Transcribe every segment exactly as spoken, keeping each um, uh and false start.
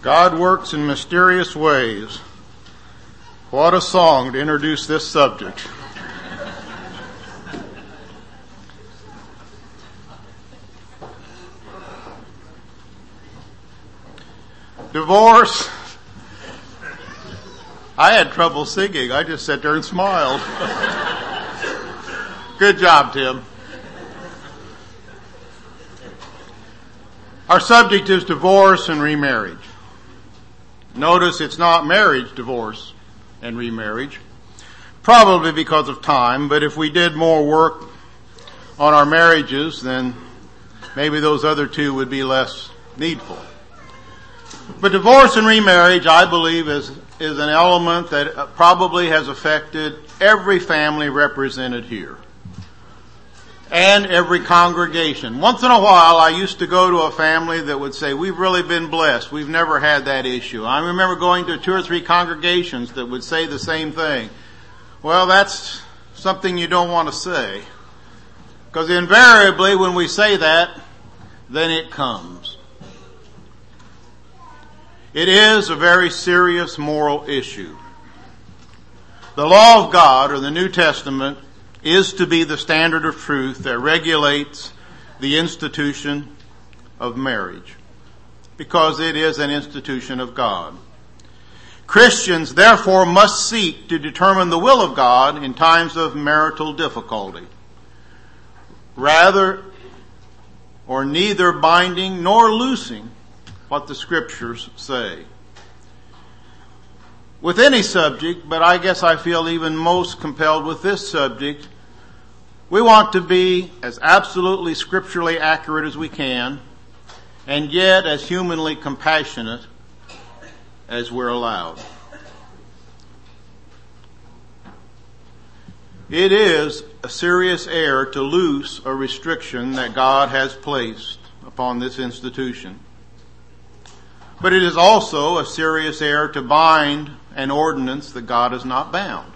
God works in mysterious ways. What a song to introduce this subject. Divorce. I had trouble singing. I just sat there and smiled. Good job, Tim. Our subject is divorce and remarriage. Notice it's not marriage, divorce, and remarriage. Probably because of time, but if we did more work on our marriages, then maybe those other two would be less needful. But divorce and remarriage, I believe, is, is an element that probably has affected every family represented here. And every congregation. Once in a while, I used to go to a family that would say, we've really been blessed. We've never had that issue. I remember going to two or three congregations that would say the same thing. Well, that's something you don't want to say. Because invariably, when we say that, then it comes. It is a very serious moral issue. The law of God, or the New Testament, is to be the standard of truth that regulates the institution of marriage, because it is an institution of God. Christians, therefore, must seek to determine the will of God in times of marital difficulty, rather or neither binding nor loosing what the Scriptures say. With any subject, but I guess I feel even most compelled with this subject, we want to be as absolutely scripturally accurate as we can, and yet as humanly compassionate as we're allowed. It is a serious error to loose a restriction that God has placed upon this institution. But it is also a serious error to bind an ordinance that God has not bound.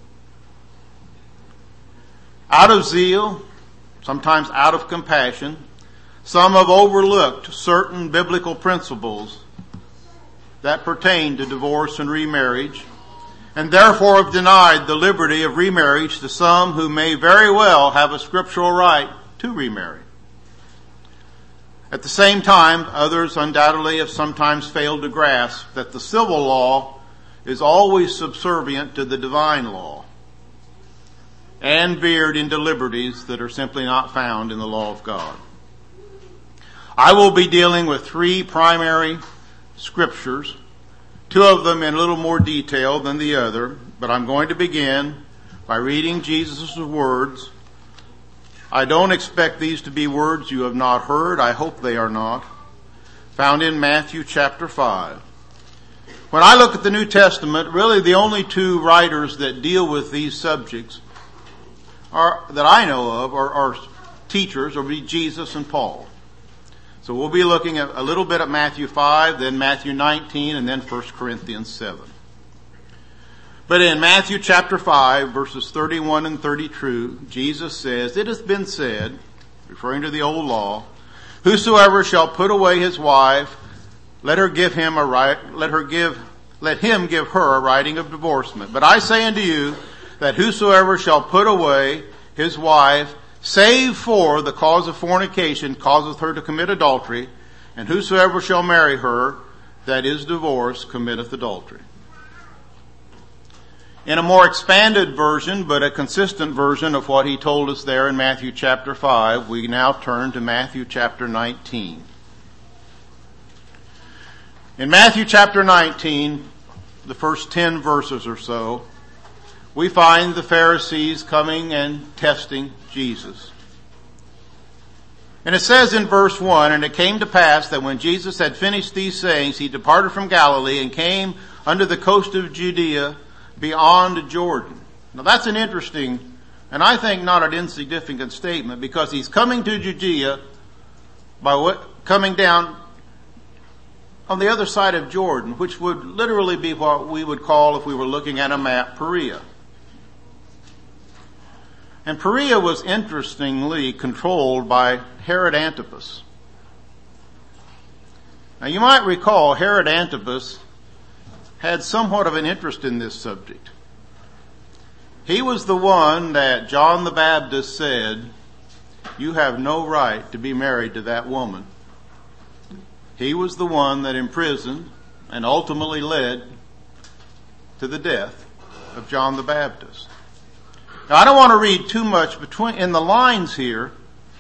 Out of zeal, sometimes out of compassion, some have overlooked certain biblical principles that pertain to divorce and remarriage, and therefore have denied the liberty of remarriage to some who may very well have a scriptural right to remarry. At the same time, others undoubtedly have sometimes failed to grasp that the civil law is always subservient to the divine law, and veered into liberties that are simply not found in the law of God. I will be dealing with three primary scriptures, two of them in a little more detail than the other, but I'm going to begin by reading Jesus' words. I don't expect these to be words you have not heard. I hope they are not. Found in Matthew chapter five. When I look at the New Testament, really the only two writers that deal with these subjects Are, that I know of are, are teachers, or be Jesus and Paul. So we'll be looking at a little bit at Matthew five, then Matthew nineteen, and then First Corinthians seven. But in Matthew chapter five, verses thirty-one and thirty-two, Jesus says, "It has been said," referring to the old law, "Whosoever shall put away his wife, let her give him a right, let her give, let him give her a writing of divorcement. But I say unto you, that whosoever shall put away his wife, save for the cause of fornication, causeth her to commit adultery, and whosoever shall marry her, that is divorced, committeth adultery." In a more expanded version, but a consistent version of what he told us there in Matthew chapter five, we now turn to Matthew chapter nineteen. In Matthew chapter nineteen, the first ten verses or so, we find the Pharisees coming and testing Jesus. And it says in verse one, "And it came to pass that when Jesus had finished these sayings, he departed from Galilee and came unto the coast of Judea beyond Jordan." Now that's an interesting, and I think not an insignificant statement, because he's coming to Judea by what, coming down on the other side of Jordan, which would literally be what we would call, if we were looking at a map, Perea. And Perea was interestingly controlled by Herod Antipas. Now you might recall Herod Antipas had somewhat of an interest in this subject. He was the one that John the Baptist said, "You have no right to be married to that woman." He was the one that imprisoned and ultimately led to the death of John the Baptist. Now I don't want to read too much between in the lines here,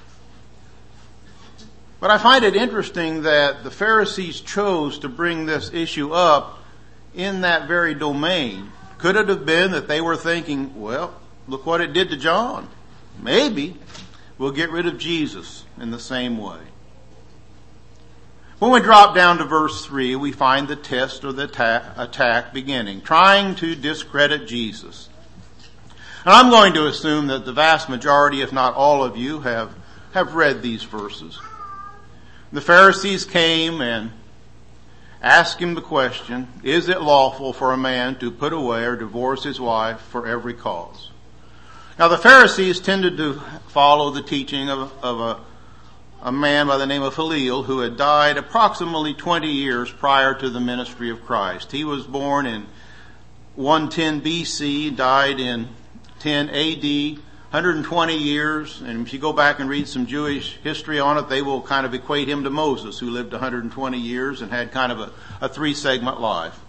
but I find it interesting that the Pharisees chose to bring this issue up in that very domain. Could it have been that they were thinking, well, look what it did to John. Maybe we'll get rid of Jesus in the same way. When we drop down to verse three, we find the test or the attack, attack beginning, trying to discredit Jesus. And I'm going to assume that the vast majority, if not all of you, have, have read these verses. The Pharisees came and asked him the question, is it lawful for a man to put away or divorce his wife for every cause? Now the Pharisees tended to follow the teaching of, of a, a man by the name of Hillel who had died approximately twenty years prior to the ministry of Christ. He was born in one ten B C, died in ten A D, one hundred twenty years, and if you go back and read some Jewish history on it, they will kind of equate him to Moses, who lived one hundred twenty years and had kind of a, a three-segment life.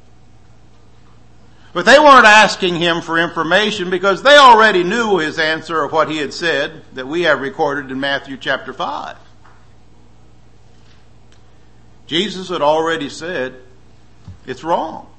But they weren't asking him for information because they already knew his answer of what he had said that we have recorded in Matthew chapter five. Jesus had already said, it's wrong.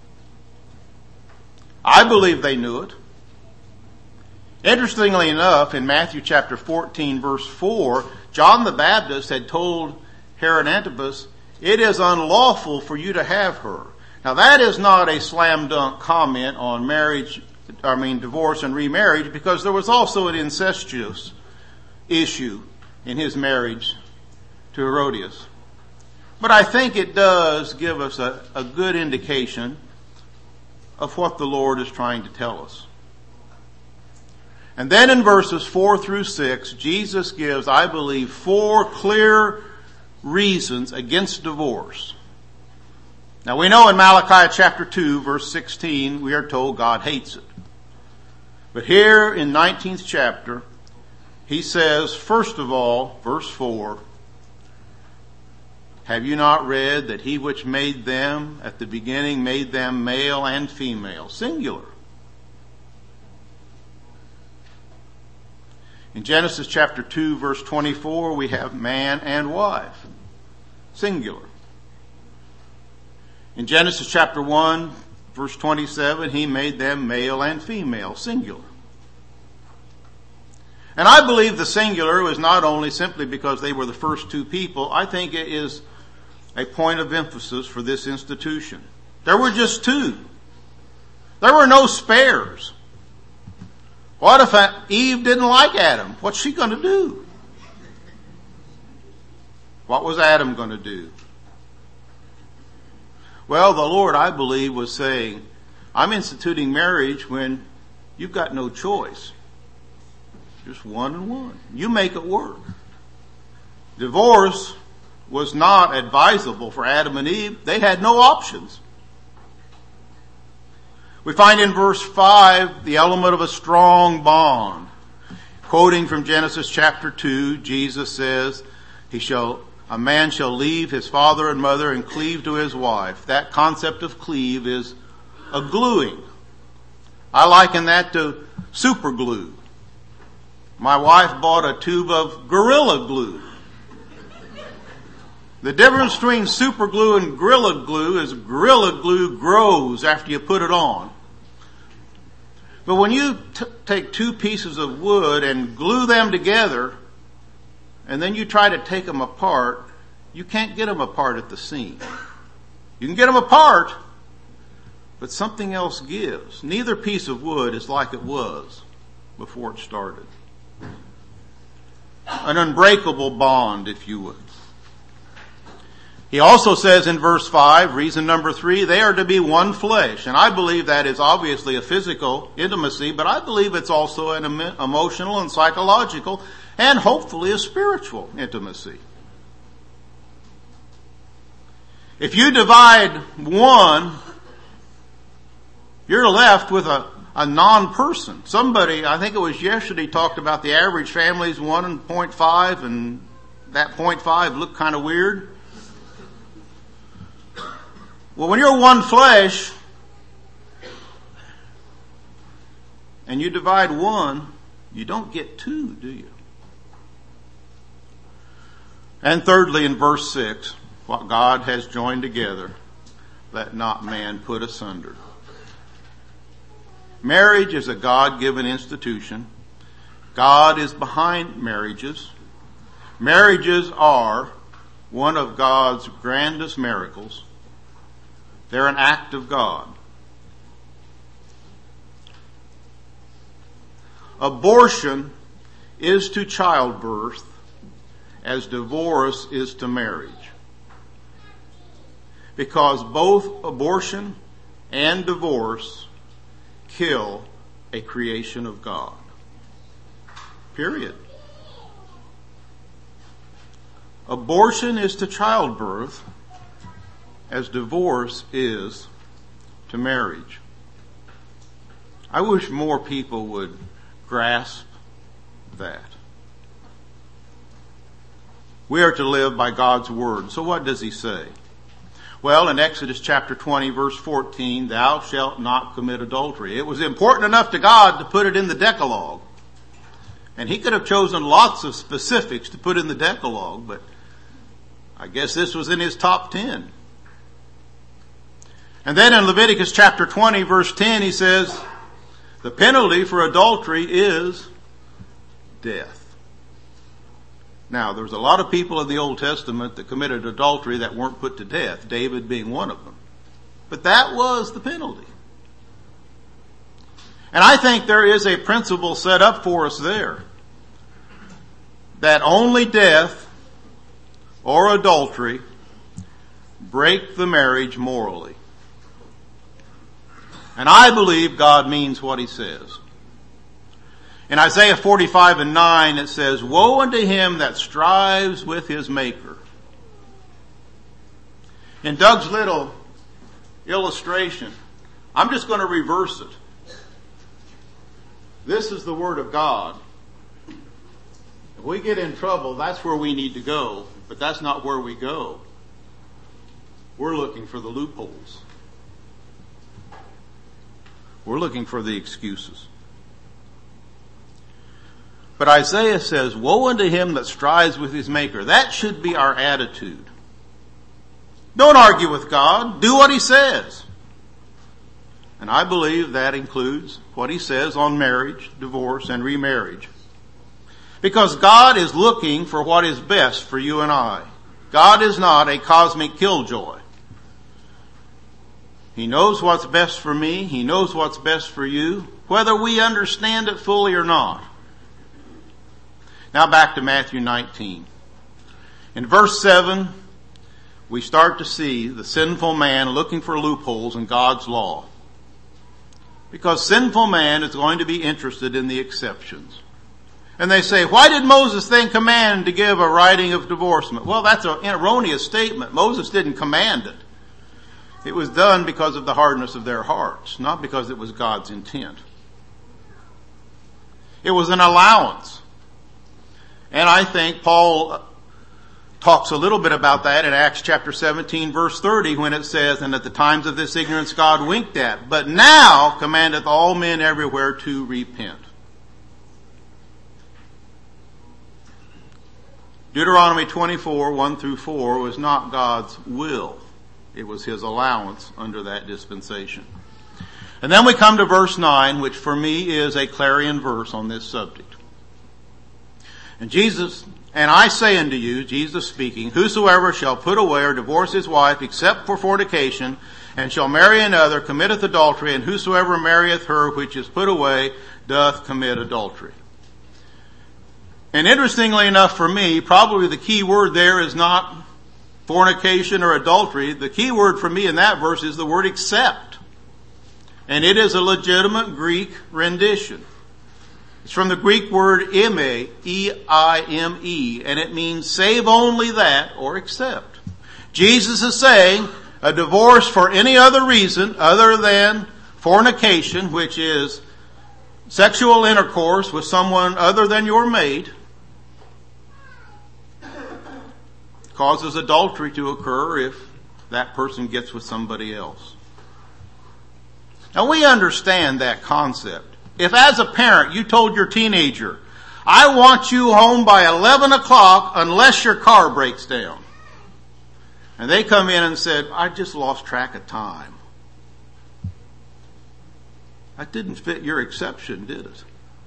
I believe they knew it. Interestingly enough, in Matthew chapter fourteen, verse four, John the Baptist had told Herod Antipas, it is unlawful for you to have her. Now that is not a slam dunk comment on marriage, I mean divorce and remarriage, because there was also an incestuous issue in his marriage to Herodias. But I think it does give us a, a good indication of what the Lord is trying to tell us. And then in verses four through six, Jesus gives, I believe, four clear reasons against divorce. Now we know in Malachi chapter two, verse sixteen, we are told God hates it. But here in nineteenth chapter, he says, first of all, verse four, have you not read that he which made them at the beginning made them male and female, singular? In Genesis chapter two, verse twenty-four, we have man and wife, singular. In Genesis chapter one, verse twenty-seven, he made them male and female, singular. And I believe the singular was not only simply because they were the first two people. I think it is a point of emphasis for this institution. There were just two. There were no spares. What if Eve didn't like Adam? What's she going to do? What was Adam going to do? Well, the Lord, I believe, was saying, I'm instituting marriage when you've got no choice. Just one and one. You make it work. Divorce was not advisable for Adam and Eve. They had no options. We find in verse five the element of a strong bond. Quoting from Genesis chapter two, Jesus says, "He shall, a man shall leave his father and mother and cleave to his wife." That concept of cleave is a gluing. I liken that to super glue. My wife bought a tube of Gorilla Glue. The difference between super glue and Gorilla Glue is Gorilla Glue grows after you put it on. But when you t- take two pieces of wood and glue them together, and then you try to take them apart, you can't get them apart at the seam. You can get them apart, but something else gives. Neither piece of wood is like it was before it started. An unbreakable bond, if you would. He also says in verse five, reason number three, they are to be one flesh. And I believe that is obviously a physical intimacy, but I believe it's also an emotional and psychological and hopefully a spiritual intimacy. If you divide one, you're left with a, a non-person. Somebody, I think it was yesterday, talked about the average family is one point five, and that point five looked kind of weird. Well, when you're one flesh, and you divide one, you don't get two, do you? And thirdly, in verse six, what God has joined together, let not man put asunder. Marriage is a God-given institution. God is behind marriages. Marriages are one of God's grandest miracles. They're an act of God. Abortion is to childbirth as divorce is to marriage. Because both abortion and divorce kill a creation of God. Period. Abortion is to childbirth as divorce is to marriage. I wish more people would grasp that. We are to live by God's word. So what does he say? Well, in Exodus chapter twenty, verse fourteen, thou shalt not commit adultery. It was important enough to God to put it in the Decalogue. And he could have chosen lots of specifics to put in the Decalogue, but I guess this was in his top ten. And then in Leviticus chapter twenty, verse ten, he says, the penalty for adultery is death. Now, there's a lot of people in the Old Testament that committed adultery that weren't put to death, David being one of them. But that was the penalty. And I think there is a principle set up for us there, that only death or adultery break the marriage morally. And I believe God means what he says. In Isaiah forty-five and nine, it says, woe unto him that strives with his maker. In Doug's little illustration, I'm just going to reverse it. This is the word of God. If we get in trouble, that's where we need to go, but that's not where we go. We're looking for the loopholes. We're looking for the excuses. But Isaiah says, woe unto him that strives with his maker. That should be our attitude. Don't argue with God. Do what he says. And I believe that includes what he says on marriage, divorce, and remarriage. Because God is looking for what is best for you and I. God is not a cosmic killjoy. He knows what's best for me. He knows what's best for you, whether we understand it fully or not. Now back to Matthew nineteen. In verse seven, we start to see the sinful man looking for loopholes in God's law. Because sinful man is going to be interested in the exceptions. And they say, why did Moses then command to give a writing of divorcement? Well, that's an erroneous statement. Moses didn't command it. It was done because of the hardness of their hearts, not because it was God's intent. It was an allowance. And I think Paul talks a little bit about that in Acts chapter seventeen, verse thirty, when it says, and at the times of this ignorance God winked at, but now commandeth all men everywhere to repent. Deuteronomy twenty-four, one through four was not God's will. It was his allowance under that dispensation. And then we come to verse nine, which for me is a clarion verse on this subject. And Jesus, and I say unto you, Jesus speaking, whosoever shall put away or divorce his wife except for fornication, and shall marry another, committeth adultery, and whosoever marrieth her which is put away doth commit adultery. And interestingly enough for me, probably the key word there is not fornication or adultery. The key word for me in that verse is the word except. And it is a legitimate Greek rendition. It's from the Greek word ime, E I M E, and it means save only that or except. Jesus is saying a divorce for any other reason other than fornication, which is sexual intercourse with someone other than your mate, causes adultery to occur if that person gets with somebody else. Now we understand that concept. If as a parent you told your teenager, I want you home by eleven o'clock unless your car breaks down, and they come in and said, I just lost track of time, that didn't fit your exception, did it?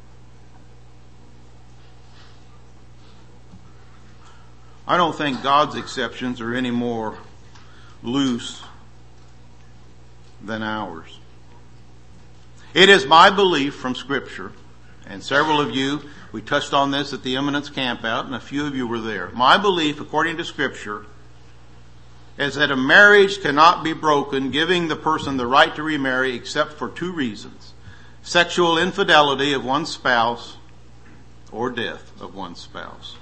I don't think God's exceptions are any more loose than ours. It is my belief from Scripture, and several of you, we touched on this at the Eminence Campout, and a few of you were there. My belief, according to Scripture, is that a marriage cannot be broken, giving the person the right to remarry, except for two reasons: sexual infidelity of one spouse or death of one spouse.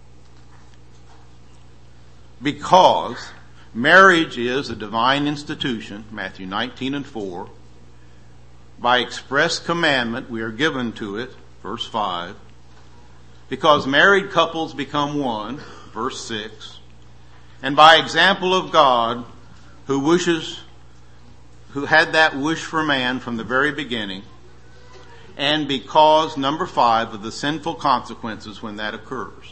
Because marriage is a divine institution, Matthew nineteen and four. By express commandment we are given to it, verse five. Because married couples become one, verse six. And by example of God, who wishes, who had that wish for man from the very beginning, and because, number five, of the sinful consequences when that occurs.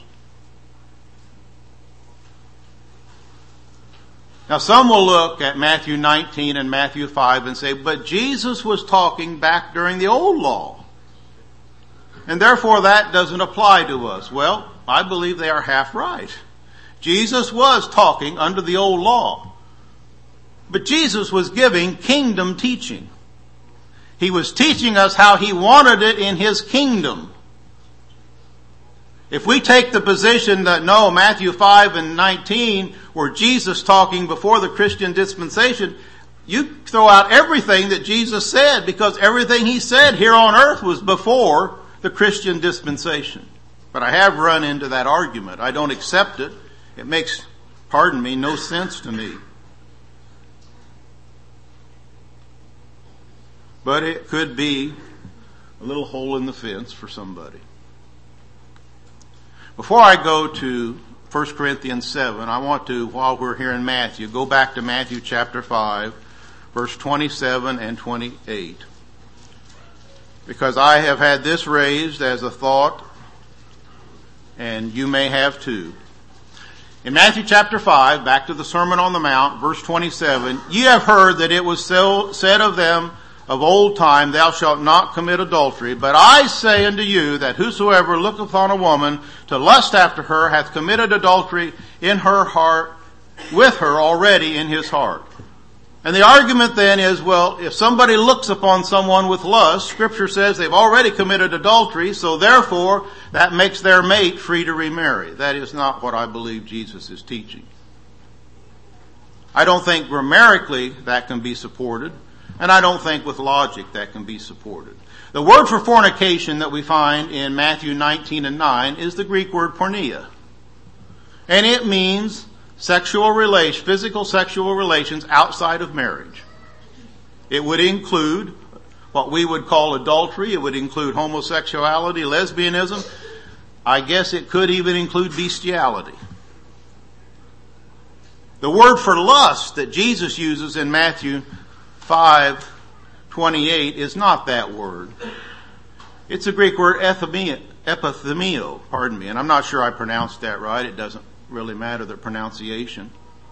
Now some will look at Matthew nineteen and Matthew five and say, but Jesus was talking back during the old law, and therefore that doesn't apply to us. Well, I believe they are half right. Jesus was talking under the old law, but Jesus was giving kingdom teaching. He was teaching us how he wanted it in his kingdom. If we take the position that no, Matthew five and nineteen were Jesus talking before the Christian dispensation, you throw out everything that Jesus said, because everything he said here on earth was before the Christian dispensation. But I have run into that argument. I don't accept it. It makes, pardon me, no sense to me. But it could be a little hole in the fence for somebody. Before I go to First Corinthians seven, I want to, while we're here in Matthew, go back to Matthew chapter five, verse twenty-seven and twenty-eight. Because I have had this raised as a thought, and you may have too. In Matthew chapter five, back to the Sermon on the Mount, verse twenty-seven, ye have heard that it was so said of them of old time, thou shalt not commit adultery. But I say unto you that whosoever looketh on a woman to lust after her hath committed adultery in her heart, with her already in his heart. And the argument then is, well, if somebody looks upon someone with lust, Scripture says they've already committed adultery, so therefore that makes their mate free to remarry. That is not what I believe Jesus is teaching. I don't think grammatically that can be supported. And I don't think with logic that can be supported. The word for fornication that we find in Matthew nineteen and nine is the Greek word porneia. And it means sexual relation, physical sexual relations outside of marriage. It would include what we would call adultery. It would include homosexuality, lesbianism. I guess it could even include bestiality. The word for lust that Jesus uses in Matthew five twenty-eight is not that word. It's a Greek word epithemio, pardon me, and I'm not sure I pronounced that right. It doesn't really matter, the pronunciation.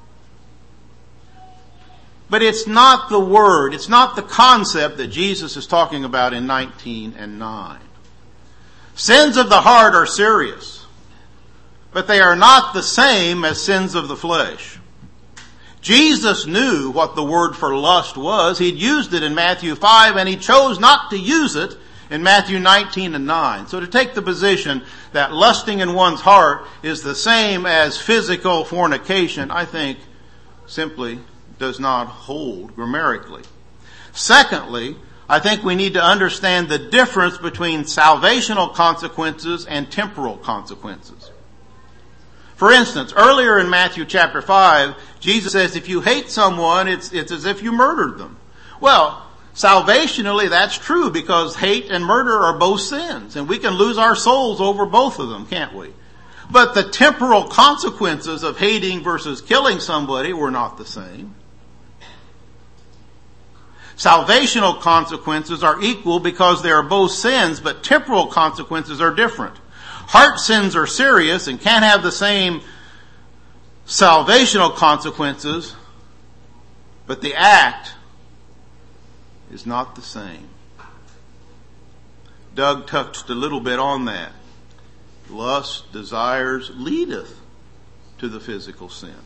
But it's not the word, it's not the concept that Jesus is talking about in nineteen and nine. Sins of the heart are serious, but they are not the same as sins of the flesh. Jesus knew what the word for lust was. He'd used it in Matthew five, and he chose not to use it in Matthew nineteen and nine. So to take the position that lusting in one's heart is the same as physical fornication, I think simply does not hold grammatically. Secondly, I think we need to understand the difference between salvational consequences and temporal consequences. For instance, earlier in Matthew chapter five, Jesus says if you hate someone, it's, it's as if you murdered them. Well, salvationally, that's true because hate and murder are both sins, and we can lose our souls over both of them, can't we? But the temporal consequences of hating versus killing somebody were not the same. Salvational consequences are equal because they are both sins, but temporal consequences are different. Heart sins are serious and can't have the same salvational consequences, but the act is not the same. Doug touched a little bit on that. Lust, desires, leadeth to the physical sin.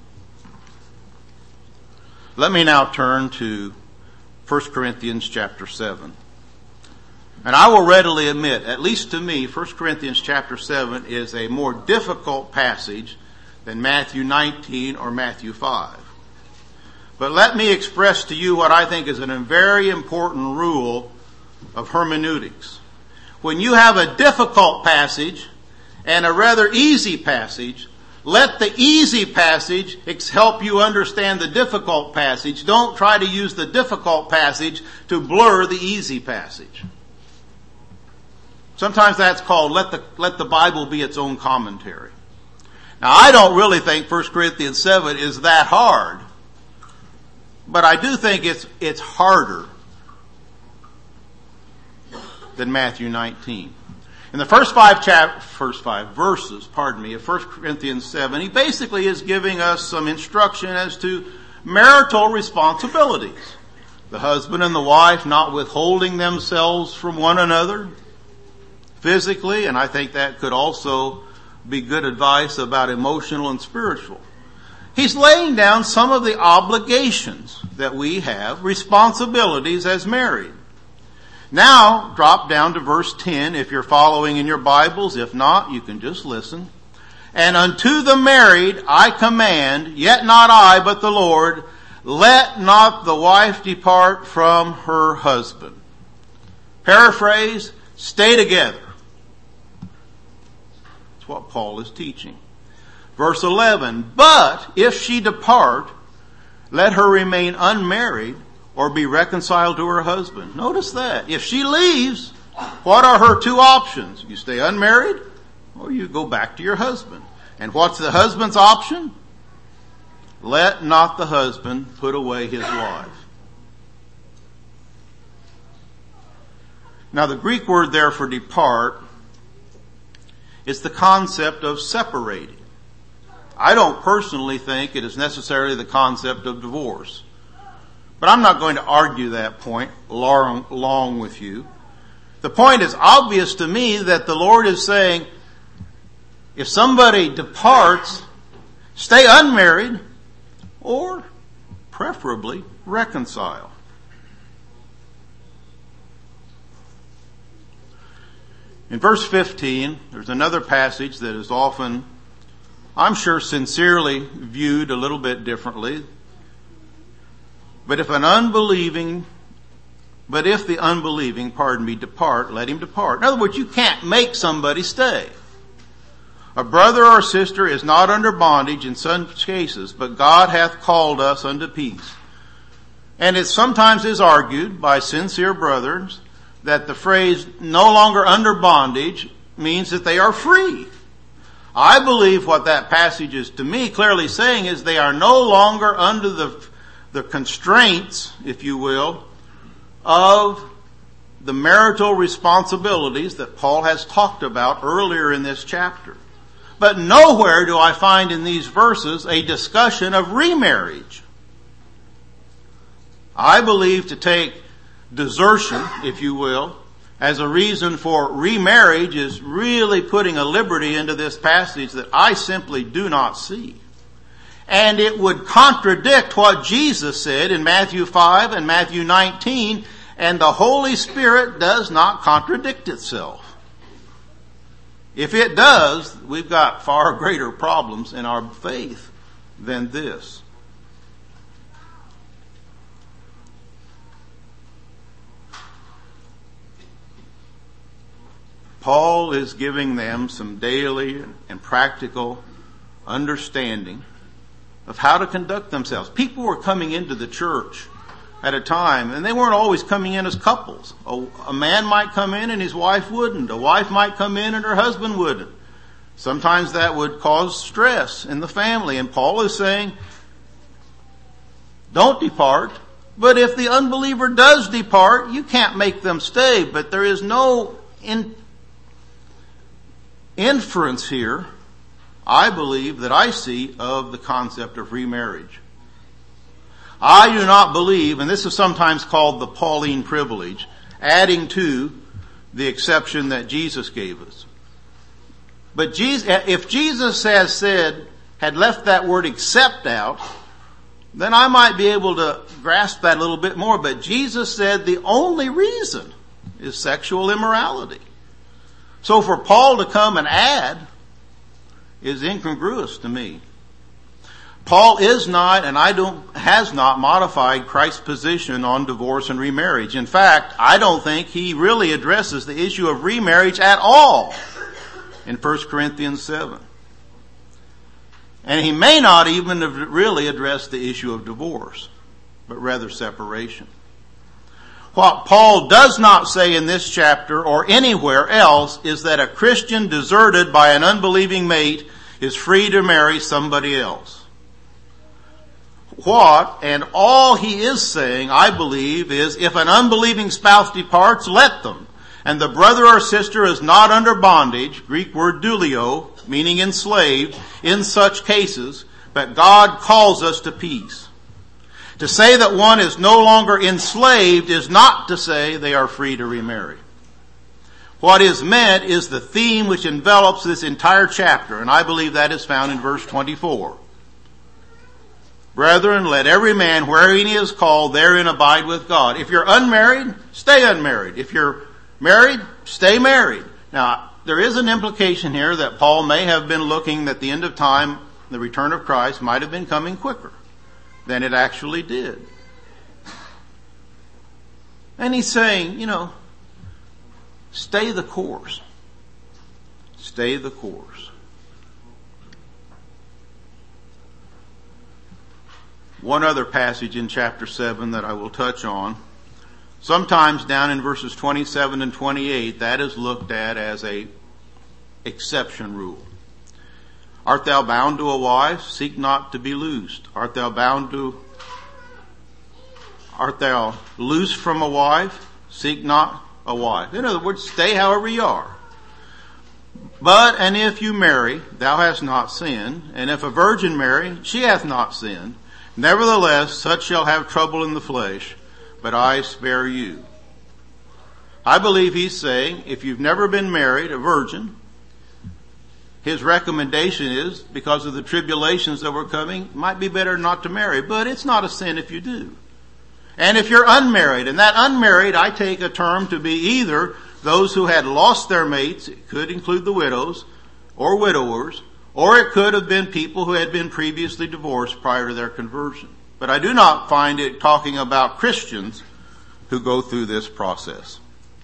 Let me now turn to First Corinthians chapter seven. And I will readily admit, at least to me, First Corinthians chapter seven is a more difficult passage than Matthew nineteen or Matthew five. But let me express to you what I think is a very important rule of hermeneutics. When you have a difficult passage and a rather easy passage, let the easy passage help you understand the difficult passage. Don't try to use the difficult passage to blur the easy passage. Sometimes that's called let the, let the Bible be its own commentary. Now, I don't really think First Corinthians seven is that hard, but I do think it's, it's harder than Matthew nineteen. In the first five chap- first five verses, pardon me, of First Corinthians seven, he basically is giving us some instruction as to marital responsibilities. The husband and the wife not withholding themselves from one another physically, and I think that could also be good advice about emotional and spiritual. He's laying down some of the obligations that we have, responsibilities as married. Now, drop down to verse ten if you're following in your Bibles. If not, you can just listen. And unto the married I command, yet not I, but the Lord, let not the wife depart from her husband. Paraphrase, stay together. That's what Paul is teaching. Verse eleven, but if she depart, let her remain unmarried, or be reconciled to her husband. Notice that. If she leaves, what are her two options? You stay unmarried, or you go back to your husband. And what's the husband's option? Let not the husband put away his wife. Now the Greek word there for depart is the concept of separating. I don't personally think it is necessarily the concept of divorce. But I'm not going to argue that point long, long with you. The point is obvious to me that the Lord is saying, if somebody departs, stay unmarried, or preferably reconcile. In verse fifteen, there's another passage that is often, I'm sure, sincerely viewed a little bit differently. But if an unbelieving, but if the unbelieving, pardon me, depart, let him depart. In other words, you can't make somebody stay. A brother or sister is not under bondage in such cases, but God hath called us unto peace. And it sometimes is argued by sincere brothers that the phrase no longer under bondage means that they are free. I believe what that passage is to me clearly saying is they are no longer under the the constraints, if you will, of the marital responsibilities that Paul has talked about earlier in this chapter. But nowhere do I find in these verses a discussion of remarriage. I believe to take desertion, if you will, as a reason for remarriage is really putting a liberty into this passage that I simply do not see. And it would contradict what Jesus said in Matthew five and Matthew nineteen, and the Holy Spirit does not contradict itself. If it does, we've got far greater problems in our faith than this. Paul is giving them some daily and practical understanding of how to conduct themselves. People were coming into the church at a time, and they weren't always coming in as couples. A, a man might come in and his wife wouldn't. A wife might come in and her husband wouldn't. Sometimes that would cause stress in the family. And Paul is saying, don't depart. But if the unbeliever does depart, you can't make them stay. But there is no in, inference here, I believe, that I see of the concept of remarriage. I do not believe, and this is sometimes called the Pauline privilege, adding to the exception that Jesus gave us. But Jesus, if Jesus has said, had left that word except out, then I might be able to grasp that a little bit more. But Jesus said the only reason is sexual immorality. So for Paul to come and add is incongruous to me. Paul is not, and I don't, has not modified Christ's position on divorce and remarriage. In fact, I don't think he really addresses the issue of remarriage at all in First Corinthians seven. And he may not even have really addressed the issue of divorce, but rather separation. What Paul does not say in this chapter or anywhere else is that a Christian deserted by an unbelieving mate is free to marry somebody else. What, and all he is saying, I believe, is if an unbelieving spouse departs, let them. And the brother or sister is not under bondage, Greek word doulio, meaning enslaved, in such cases, but God calls us to peace. To say that one is no longer enslaved is not to say they are free to remarry. What is meant is the theme which envelops this entire chapter, and I believe that is found in verse twenty-four. Brethren, let every man wherein he is called therein abide with God. If you're unmarried, stay unmarried. If you're married, stay married. Now, there is an implication here that Paul may have been looking at the end of time, the return of Christ might have been coming quicker than it actually did. And he's saying, you know, stay the course. Stay the course. One other passage in chapter seven that I will touch on. Sometimes down in verses twenty-seven and twenty-eight, that is looked at as a exception rule. Art thou bound to a wife? Seek not to be loosed. Art thou bound to, art thou loose from a wife? Seek not a wife. In other words, stay however you are. But, and if you marry, thou hast not sinned. And if a virgin marry, she hath not sinned. Nevertheless, such shall have trouble in the flesh, but I spare you. I believe he's saying, if you've never been married, a virgin, his recommendation is, because of the tribulations that were coming, it might be better not to marry, but it's not a sin if you do. And if you're unmarried, and that unmarried, I take a term to be either those who had lost their mates, it could include the widows, or widowers, or it could have been people who had been previously divorced prior to their conversion. But I do not find it talking about Christians who go through this process.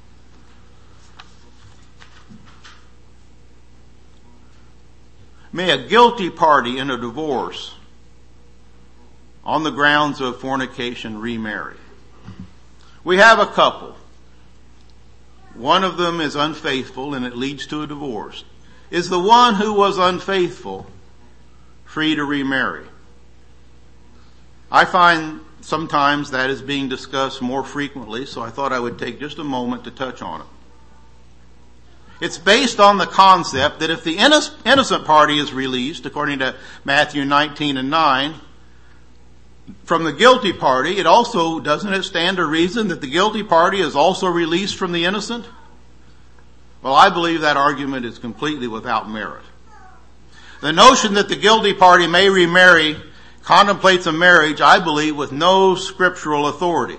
May a guilty party in a divorce on the grounds of fornication remarry. We have a couple. One of them is unfaithful and it leads to a divorce. Is the one who was unfaithful free to remarry? I find sometimes that is being discussed more frequently, so I thought I would take just a moment to touch on it. It's based on the concept that if the innocent party is released, according to Matthew nineteen and nine, from the guilty party, it also, doesn't it stand to reason that the guilty party is also released from the innocent? Well, I believe that argument is completely without merit. The notion that the guilty party may remarry contemplates a marriage, I believe, with no scriptural authority.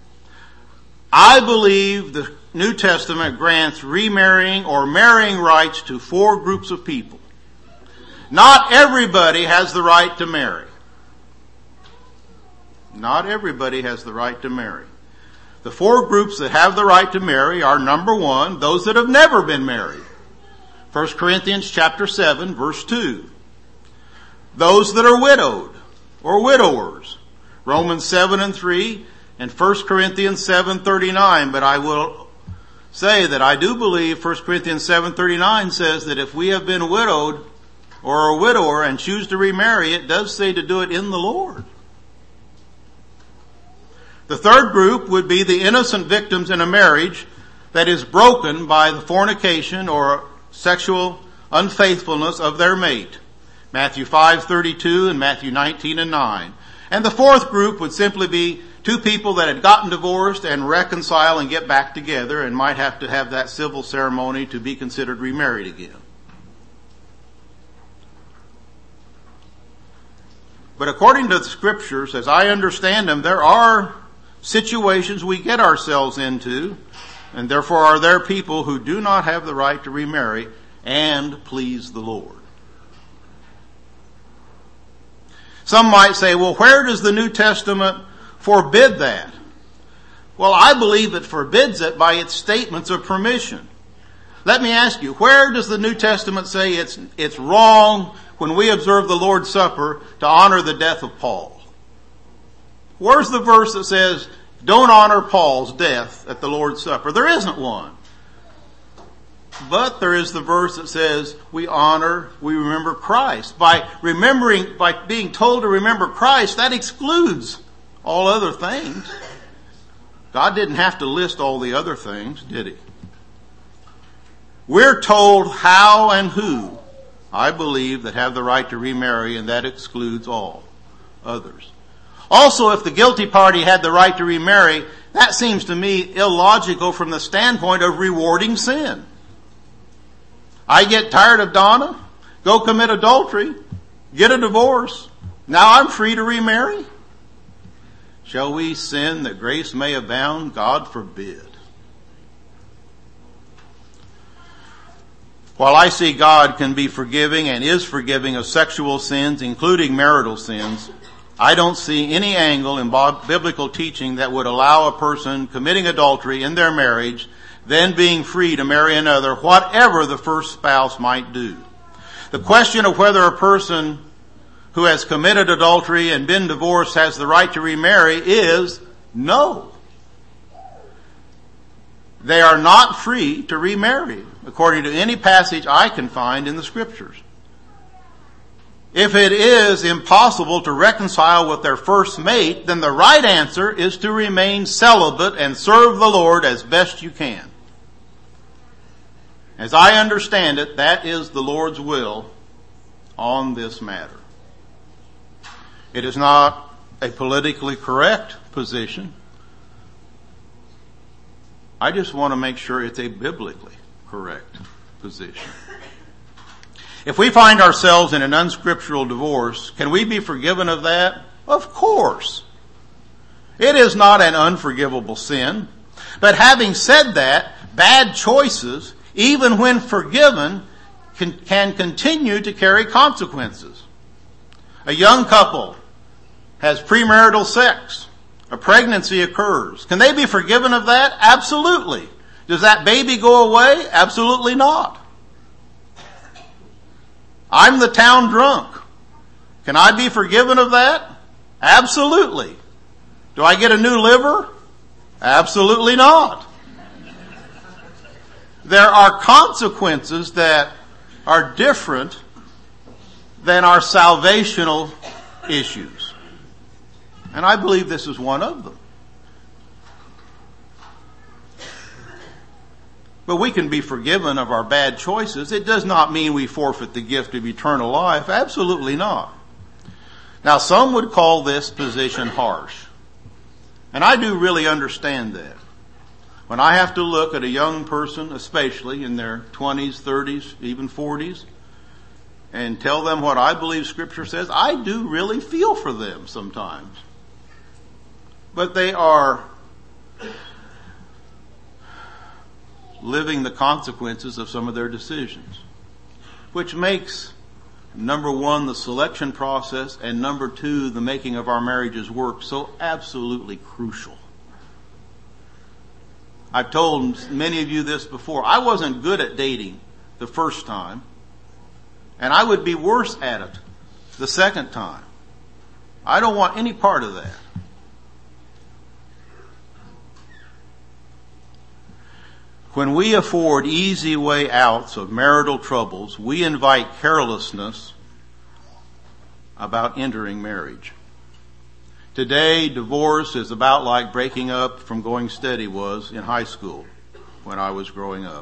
I believe the New Testament grants remarrying or marrying rights to four groups of people. Not everybody has the right to marry. Not everybody has the right to marry. The four groups that have the right to marry are, number one, those that have never been married. First Corinthians chapter seven, verse two. those that are widowed or widowers. Romans seven and three and First Corinthians seven thirty-nine. But I will say that I do believe First Corinthians seven thirty-nine says that if we have been widowed or a widower and choose to remarry, it does say to do it in the Lord. The third group would be the innocent victims in a marriage that is broken by the fornication or sexual unfaithfulness of their mate. Matthew five thirty-two and Matthew nineteen and nine. And the fourth group would simply be two people that had gotten divorced and reconcile and get back together and might have to have that civil ceremony to be considered remarried again. But according to the scriptures, as I understand them, there are situations we get ourselves into, and therefore are there people who do not have the right to remarry and please the Lord. Some might say, well, where does the New Testament forbid that? Well, I believe it forbids it by its statements of permission. Let me ask you, where does the New Testament say it's, it's wrong when we observe the Lord's Supper to honor the death of Paul? Where's the verse that says, don't honor Paul's death at the Lord's Supper? There isn't one. But there is the verse that says, we honor, we remember Christ. By remembering, by being told to remember Christ, that excludes all other things. God didn't have to list all the other things, did he? We're told how and who, I believe, that have the right to remarry, and that excludes all others. Also, if the guilty party had the right to remarry, that seems to me illogical from the standpoint of rewarding sin. I get tired of Donna, go commit adultery, get a divorce. Now I'm free to remarry? Shall we sin that grace may abound? God forbid. While I see God can be forgiving and is forgiving of sexual sins, including marital sins, I don't see any angle in biblical teaching that would allow a person committing adultery in their marriage, then being free to marry another, whatever the first spouse might do. The question of whether a person who has committed adultery and been divorced has the right to remarry is no. They are not free to remarry, according to any passage I can find in the scriptures. If it is impossible to reconcile with their first mate, then the right answer is to remain celibate and serve the Lord as best you can. As I understand it, that is the Lord's will on this matter. It is not a politically correct position. I just want to make sure it's a biblically correct position. If we find ourselves in an unscriptural divorce, can we be forgiven of that? Of course. It is not an unforgivable sin. But having said that, bad choices, even when forgiven, can, can continue to carry consequences. A young couple has premarital sex. A pregnancy occurs. Can they be forgiven of that? Absolutely. Does that baby go away? Absolutely not. I'm the town drunk. Can I be forgiven of that? Absolutely. Do I get a new liver? Absolutely not. There are consequences that are different than our salvational issues. And I believe this is one of them. But we can be forgiven of our bad choices. It does not mean we forfeit the gift of eternal life. Absolutely not. Now, some would call this position harsh. And I do really understand that. When I have to look at a young person, especially in their twenties, thirties, even forties, and tell them what I believe Scripture says, I do really feel for them sometimes. But they are living the consequences of some of their decisions, which makes, number one, the selection process, and number two, the making of our marriages work so absolutely crucial. I've told many of you this before. I wasn't good at dating the first time, and I would be worse at it the second time. I don't want any part of that. When we afford easy way outs of marital troubles, we invite carelessness about entering marriage. Today, divorce is about like breaking up from going steady was in high school when I was growing up.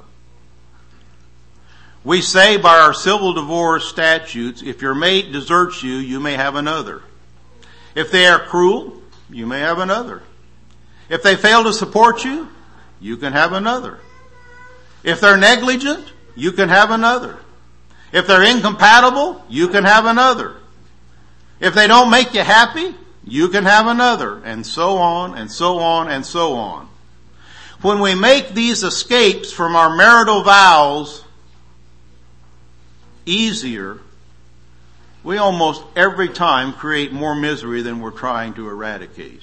We say by our civil divorce statutes, if your mate deserts you, you may have another. If they are cruel, you may have another. If they fail to support you, you can have another. If they're negligent, you can have another. If they're incompatible, you can have another. If they don't make you happy, you can have another, and so on, and so on, and so on. When we make these escapes from our marital vows easier, we almost every time create more misery than we're trying to eradicate.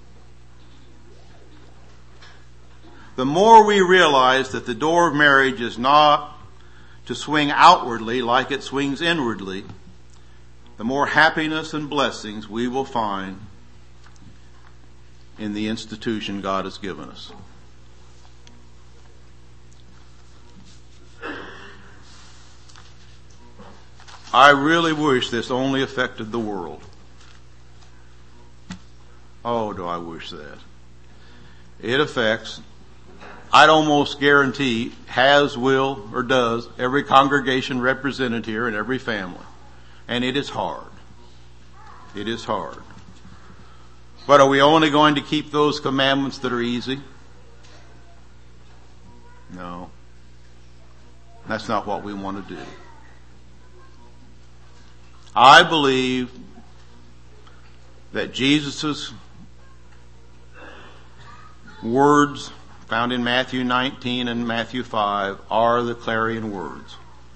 The more we realize that the door of marriage is not to swing outwardly like it swings inwardly, the more happiness and blessings we will find in the institution God has given us. I really wish this only affected the world. Oh, do I wish that. It affects, I'd almost guarantee, has, will, or does every congregation represented here and every family. And it is hard. It is hard. But are we only going to keep those commandments that are easy? No. That's not what we want to do. I believe that Jesus' words found in Matthew nineteen and Matthew five are the clarion words.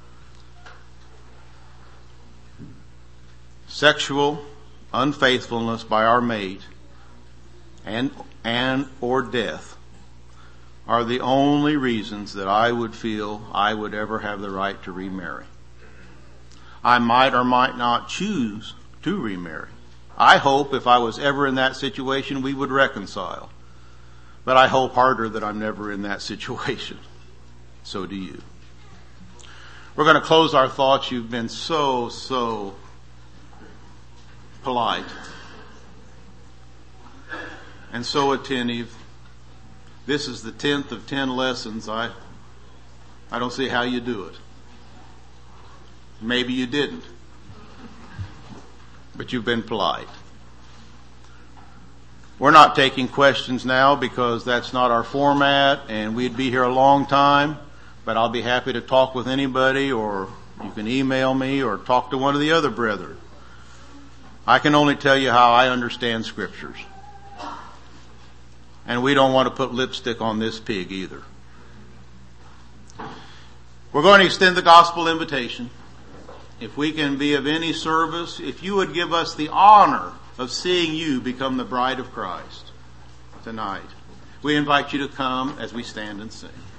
Sexual unfaithfulness by our mate and and or death are the only reasons that I would feel I would ever have the right to remarry. I might or might not choose to remarry. I hope if I was ever in that situation, we would reconcile. But I hope harder that I'm never in that situation. So do you. We're going to close our thoughts. You've been so, so polite and so attentive. This is the tenth of ten lessons. I, I don't see how you do it. Maybe you didn't. But you've been polite. We're not taking questions now because that's not our format, and we'd be here a long time, but I'll be happy to talk with anybody, or you can email me or talk to one of the other brethren. I can only tell you how I understand scriptures. And we don't want to put lipstick on this pig either. We're going to extend the gospel invitation. If we can be of any service, if you would give us the honor of seeing you become the bride of Christ tonight, we invite you to come as we stand and sing.